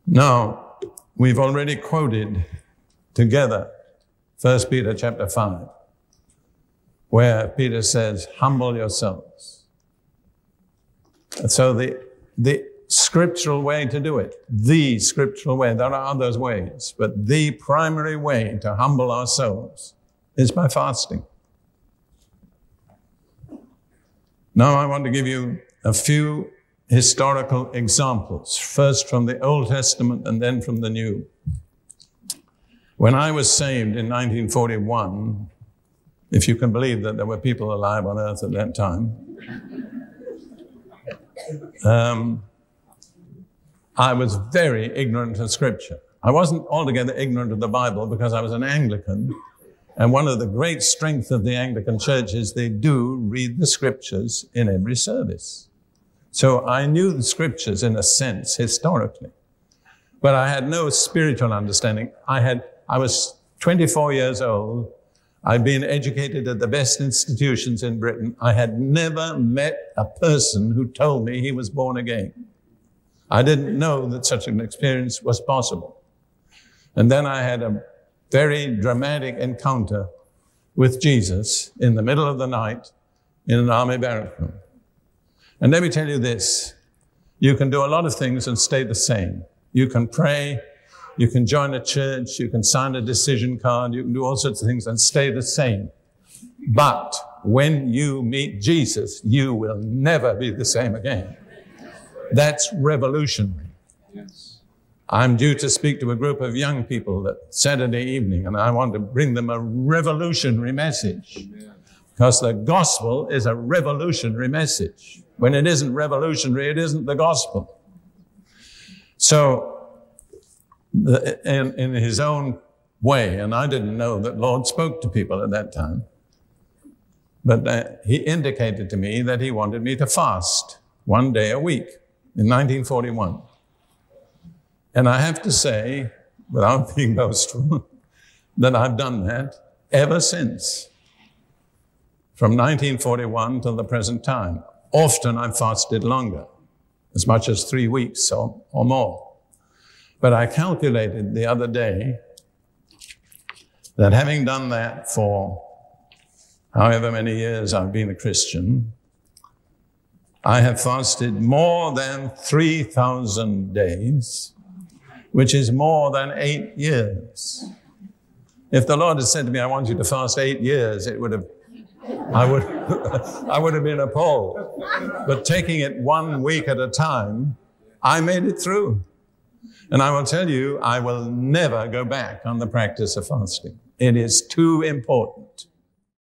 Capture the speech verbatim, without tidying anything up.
Now, we've already quoted together First Peter chapter five, where Peter says, humble yourselves. And so the, the scriptural way to do it, the scriptural way, there are other ways, but the primary way to humble ourselves is by fasting. Now I want to give you a few historical examples, first from the Old Testament and then from the New. When I was saved in nineteen forty-one, if you can believe that there were people alive on earth at that time, um, I was very ignorant of Scripture. I wasn't altogether ignorant of the Bible because I was an Anglican, and one of the great strengths of the Anglican Church is they do read the Scriptures in every service. So I knew the Scriptures in a sense, historically, but I had no spiritual understanding. I had, I was twenty-four years old. I'd been educated at the best institutions in Britain. I had never met a person who told me he was born again. I didn't know that such an experience was possible. And then I had a very dramatic encounter with Jesus in the middle of the night in an army barrack room. And let me tell you this, you can do a lot of things and stay the same. You can pray, you can join a church, you can sign a decision card, you can do all sorts of things and stay the same. But when you meet Jesus, you will never be the same again. That's revolutionary. Yes. I'm due to speak to a group of young people that Saturday evening, and I want to bring them a revolutionary message. Amen. Because the gospel is a revolutionary message. When it isn't revolutionary, it isn't the gospel. So, the, in, in his own way, and I didn't know that Lord spoke to people at that time, but uh, he indicated to me that he wanted me to fast one day a week in nineteen forty-one. And I have to say, without being boastful, that I've done that ever since, from nineteen forty-one till the present time. Often I've fasted longer, as much as three weeks or, or more. But I calculated the other day that having done that for however many years I've been a Christian, I have fasted more than three thousand days, which is more than eight years. If the Lord had said to me, I want you to fast eight years, it would have, I would, I would have been appalled. But taking it one week at a time, I made it through. And I will tell you, I will never go back on the practice of fasting. It is too important.